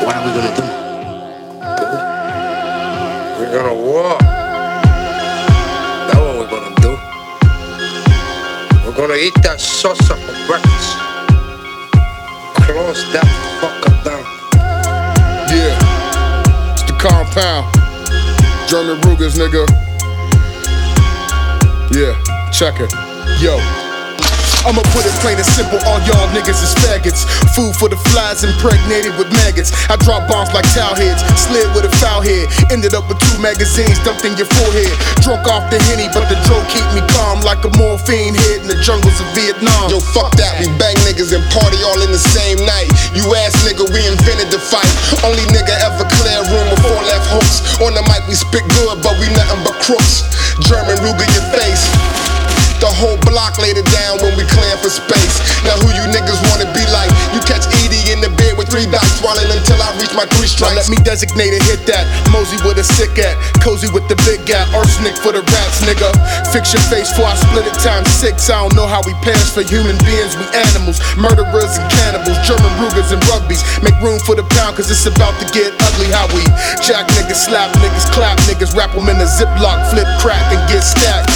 What are we gonna do? We're gonna walk. That's what we're gonna do. We're gonna eat that salsa for breakfast. Close that fucker down. Yeah, it's the compound. German Rugers, nigga. Yeah, check it. Yo. I'ma put it plain and simple, all y'all niggas is faggots. Food for the flies impregnated with maggots. I drop bombs like towel heads, slid with a foul head. Ended up with 2 magazines dumped in your forehead. Drunk off the Henny, but the dro keep me calm like a morphine head in the jungles of Vietnam. Yo, fuck that, we bang niggas and party all in the same night. You ass nigga, we invented the fight. Only nigga ever clear room with 4 left hooks. On the mic we spit good, but we nothing but crooks. German Ruger your face. The whole block laid it down when we clearing for space. Now who you niggas wanna be like? You catch Edie in the bed with 3 dots, swallowing until I reach my 3 strikes. Now let me designate and hit that. Mosey with a sick at, cozy with the big gap. Arsenic for the rats, nigga. Fix your face before I split it times 6. I don't know how we pass for human beings, we animals. Murderers and cannibals, German Rugers and rugbies. Make room for the pound, cause it's about to get ugly. How we jack niggas, slap niggas, clap niggas, wrap them in a ziplock, flip crack and get stacked.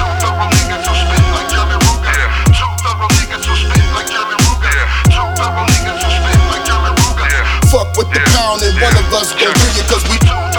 Fuck with the pound and one of us gon' do it cause we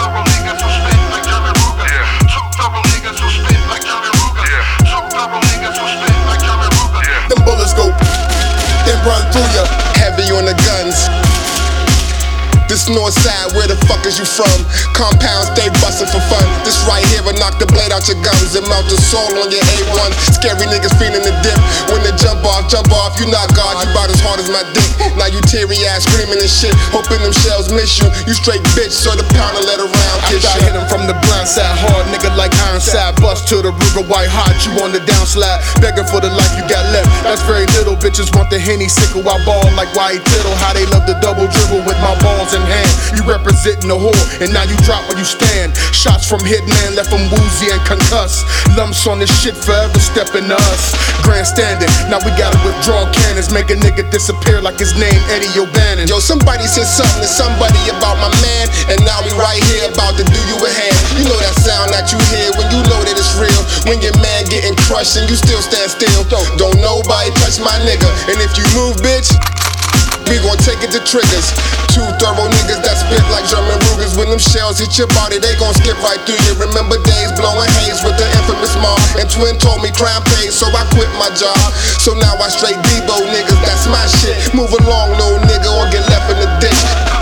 them bullets go then run through ya. Heavy on the guns. This north side, where the fuck is you from? Compound stay bustin' for fun. This right here will knock the blade out your gums and melt the soul on your A1. Scary niggas feeling the dip. When they jump off, you not God, you bout as hard as my dick. Now you teary ass screaming and shit, hoping them shells miss you. You straight bitch, so the pounder let around kiss you. I hit him from the blind side, hard nigga like Ironside. Bust to the Ruger, white hot, you on the downslide. Begging for the life you got left. That's very little, bitches want the Henny sickle. I ball like White Tittle, how they love the double dribble with my balls in hand. You representing the whore, and now you drop where you stand. Shots from Hitman left them woozy and concussed. Lumps on this shit forever stepping to us. Grandstanding, now we gotta withdraw cannons. Make a nigga disappear like his name Eddie O'Bannon. Yo, somebody said something to somebody about my man, and now we right here about to do you a hand. You know that sound that you hear when you know that it's real. When your man getting crushed and you still stand still. Don't nobody touch my nigga, and if you move, bitch, we gon' take it to triggers. 2 thorough niggas that spit like German Rugers. When them shells hit your body, they gon' skip right through you. Remember days blowing haze with the infamous mom. And Twin told me crime pays, so I quit my job. So now I straight Debo niggas, that's my shit. Move along, little nigga, or get left in the ditch.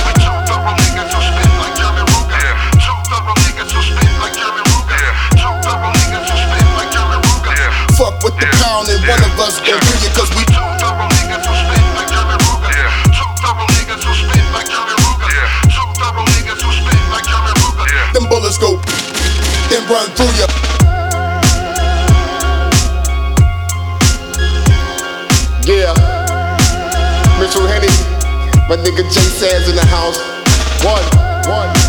Fuck with the pound and one of us gon' do it cause we them bullets go, then run through ya. Yeah, Mitchell Henny, my nigga Jay Sands in the house. One.